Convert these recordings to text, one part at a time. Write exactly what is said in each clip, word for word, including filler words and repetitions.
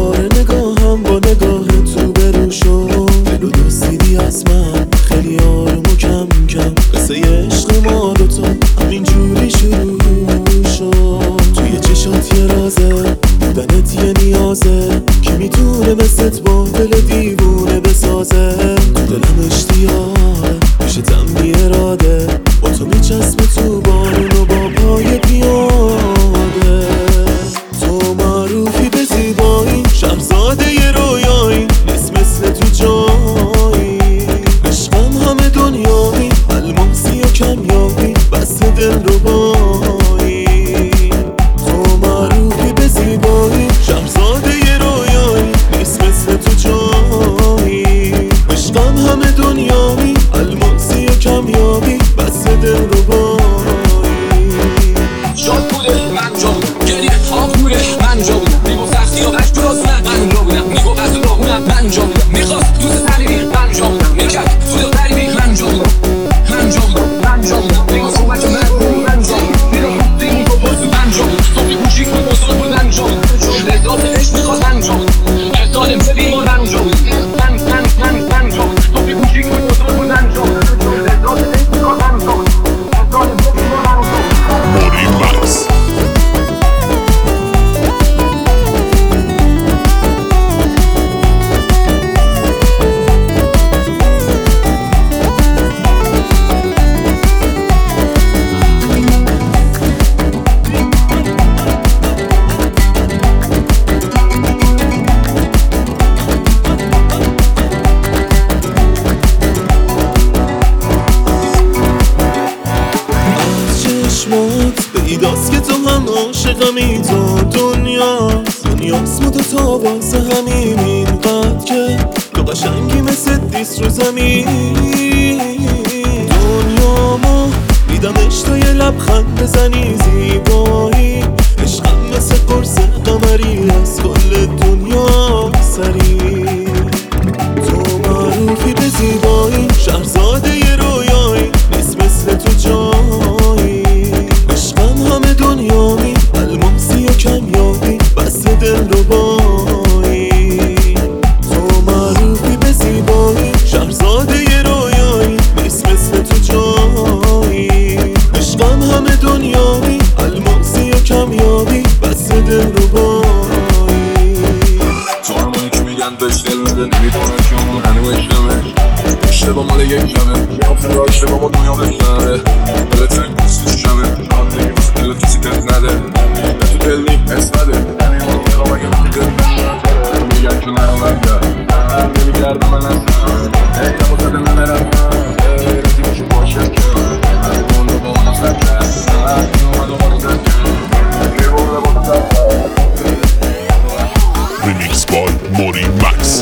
دوباره نگاهم با نگاه تو برو شد. دلو دستیدی از من خیلی آروم و کم کم. قصه عشق ما دوتا همین جوری شروع شد. توی چشات یه رازه، بودنت یه نیازه. کی میتونه مثلت با دل دیوونه بسازه؟ تو دلم اشتیاقه، میشه تم بی اراده. با تو میچسبه تو بارون و با پای پیاده. تو معروفی به زیبایی، شهرزاده ی رویایی. نیست مثل تو جایی. عشقم همه دنیایی، الماسی و کمیابی. بس دل رو بایی. تو معروفی به زیبایی، شهرزاده ی رویایی. نیست مثل تو جایی. عشقم همه دنیایی، الماسی و کمیابی. بس دل رو بایی. شاد بوده من جا بودم، گریه خواب بوده من جا بودم. میگو سختی و بش درست نه من جا بودم. میگو از رو بودم من جا بودم. میخواست دوست تریبی من جا بودم. میکرد سود تریبی من جا بودم. من جا بودم من جا بودم. میگو صحبت من من جا بودم. میگو دیمون تو بازو من جا بودم. صبحی کوچیک بود بزرگ بود من جا بودم. لذات عشق میخواست من جا بودم. ظالم سلیم و من جا بودم. من من من من جا بودم. صبحی کوچیک بود بزرگ بود من جا بودم. لذات عشق میخواست من جا بودم. ظالم سلیم و من جا بودم. موری مکس. پیداست که تو هم عاشقمی. تو دنیاست دنیاست ما تو تا واسه همین. اینقدر که تو قشنگی مثل دیست رو زمین. دنیا ما دیدمش تا یه لبخند بزنی. زیبایی عشقم مثل قرص قمری. از کل دنیا سری. تو معروفی به زیبایی، شهرزاده ی رویایی. نیست مثل تو جایی. عشقم همه دنیایی، الماسی و کمیابی. بس دل رو بایی. تو معروفی به زیبایی، شهرزاده ی رویایی. نیست مثل تو جایی. عشقم همه دنیایی، الماسی و کمیابی. بس دل رو بایی. تو همونی که میگن بهش دل بده، نمیدونم که اون هنو اشتمه. اشتباه مال یک شبه، آفر را اشتباه ما دنیا بشنره. دل تنگ بسیش شمه، شاید نگی بسه دل کسی دل نده. به تو دل نیم حس نده، نمیمون میخوام اگه بخی دل بشنده. میگن که نرم نگه، نمیگرده من اصلا. ای نمو زده من نرفتم، ای رزی باشو باشم که. اون رو با اونو سر کرد، این اومد و ما رو زد کرد. یه بوله با تو زد کرد. Remix by Mory Max.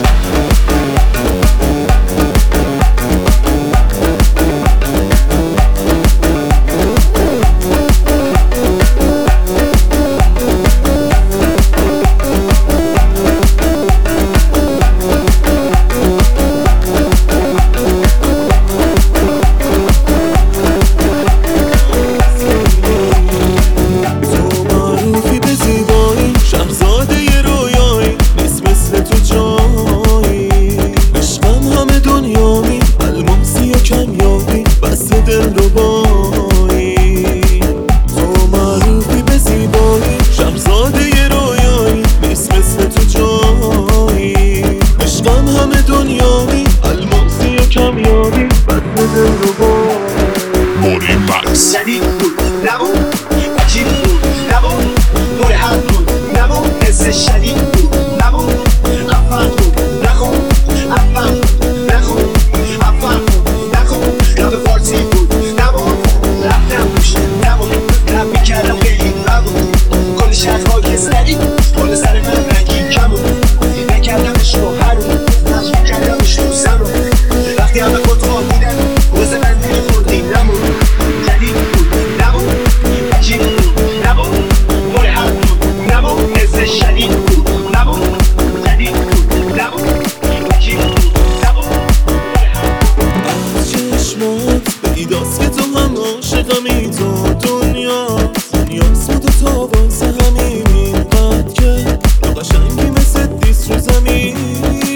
شهرزاده ی رویایی. نیست مثل تو جایی. نیست رو زمین.